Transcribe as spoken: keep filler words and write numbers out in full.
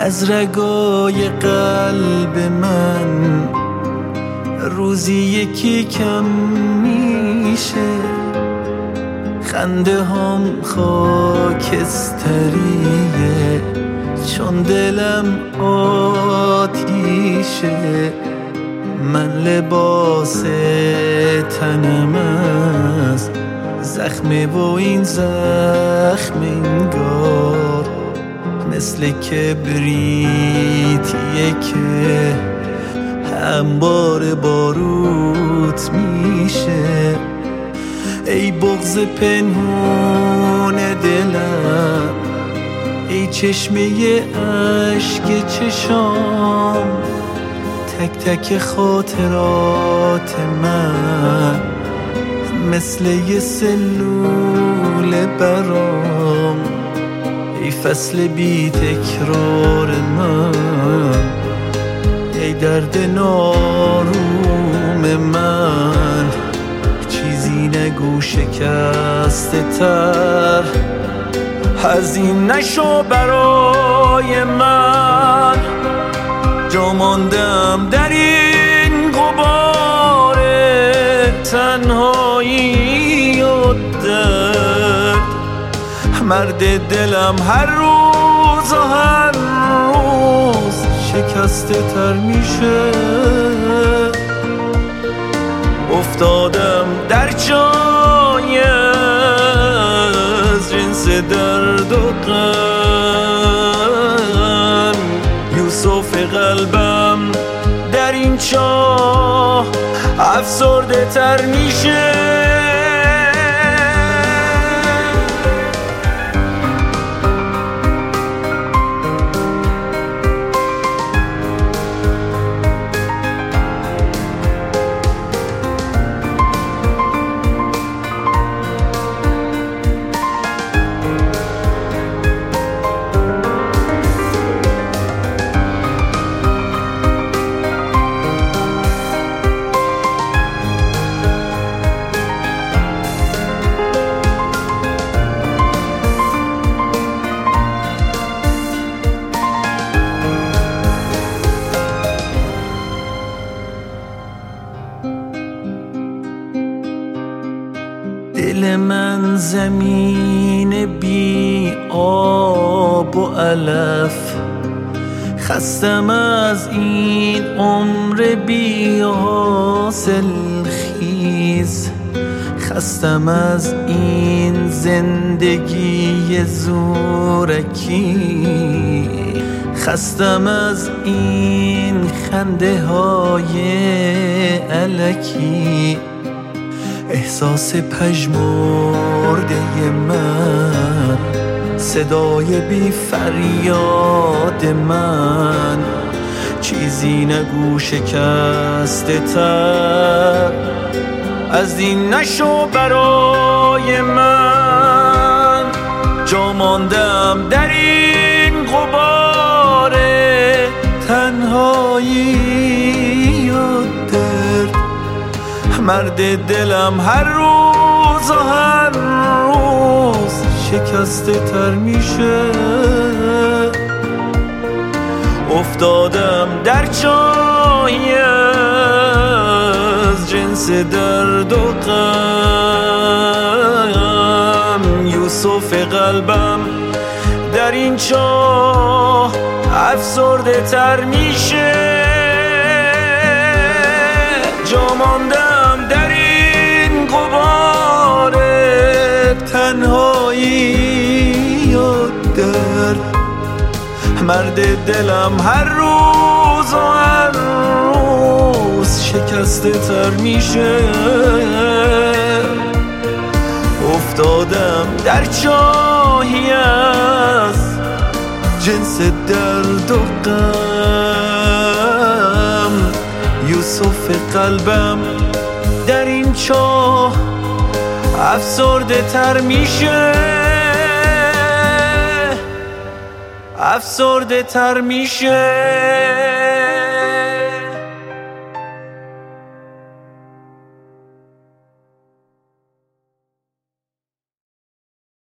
از رگای قلب من روزی یکی کم میشه، خنده هم خاکستریه چون دلم آتیشه. من لباس تنم از زخمه و این زخم انگار مثل کبریتیه که هموار باروت میشه. ای بغض پنهون دلم، ای چشمه اشک چشام، تک تک خاطرات من مثل یه سلول برام. ای فصل بی تکرار من، ای درد ناروم من، چیزی نگو شکسته تر از این نشو برای من. جا ماندم در این غبار تنهایی و درد، مرد دلم هر روز و هر روز شکسته تر میشه. افتادم در جای از جنس درد و غم، یوسف قلبم در این چاه افسرده تر میشه. دل من زمین بی آب و علف، خستم از این عمر بی حاصل خیز، خستم از این زندگی زورکی، خستم از این خنده های الکی. احساس پژمرده من، صدای بی فریاد من، چیزی نگو شکسته تر از این نشو برای من. جا ماندم در این غبار تنهایی و درد، مرد دلم هر روز و هر روز شکسته تر میشه. افتادم در جایی از جنس درد و غم، یوسف قلبم در این چاه افسرده تر میشه. جا ماندم در این غبار تنهایی و درد، مرد دلم هر روز و هر روز شکسته تر میشه. افتادم در جایی از جنس درد و غم، یوسف قلبم در این چاه افسرده تر میشه، افسرده تر میشه.